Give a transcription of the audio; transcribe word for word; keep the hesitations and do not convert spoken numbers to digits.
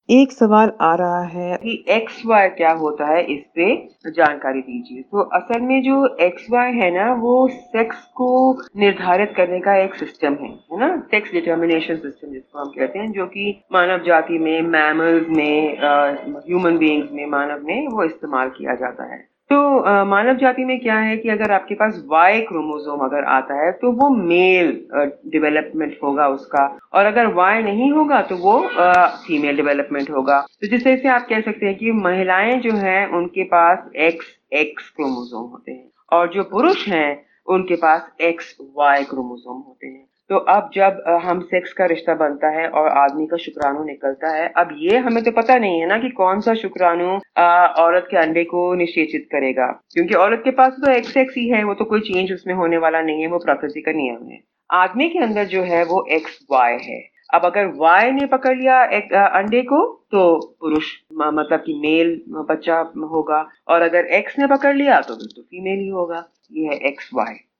एक सवाल आ रहा है कि एक्स वाई क्या होता है, इस पे जानकारी दीजिए। तो असल में जो एक्स वाई है ना, वो सेक्स को निर्धारित करने का एक सिस्टम है है ना, सेक्स डिटर्मिनेशन सिस्टम जिसको हम कहते हैं, जो कि मानव जाति में, मैमल्स में, ह्यूमन बीइंग्स में, मानव में वो इस्तेमाल किया जाता है। तो अ, मानव जाति में क्या है कि अगर आपके पास वाई क्रोमोसोम अगर आता है तो वो मेल डेवलपमेंट होगा उसका, और अगर वाई नहीं होगा तो वो फीमेल डेवलपमेंट होगा। तो जिस तरह से आप कह सकते हैं कि महिलाएं जो हैं उनके पास एक्स एक्स क्रोमोसोम होते हैं, और जो पुरुष हैं उनके पास एक्स वाई क्रोमोसोम होते हैं। तो अब जब अ, हम सेक्स का रिश्ता बनता है और आदमी का शुक्राणु निकलता है, अब ये हमें तो पता नहीं है ना कि कौन सा शुक्राणु अ, औरत के अंडे को निषेचित करेगा, क्योंकि औरत के पास तो एक्स एक्स ही है, वो तो कोई चेंज उसमें होने वाला नहीं है, वो प्रकृति का नियम है। आदमी के अंदर जो है वो एक्स वाई है। अब अगर वाई ने पकड़ लिया एक अ, अंडे को, तो पुरुष म- मतलब कि मेल बच्चा होगा, और अगर एक्स ने पकड़ लिया तो फिर तो फीमेल ही होगा। ये है एक्स वाई।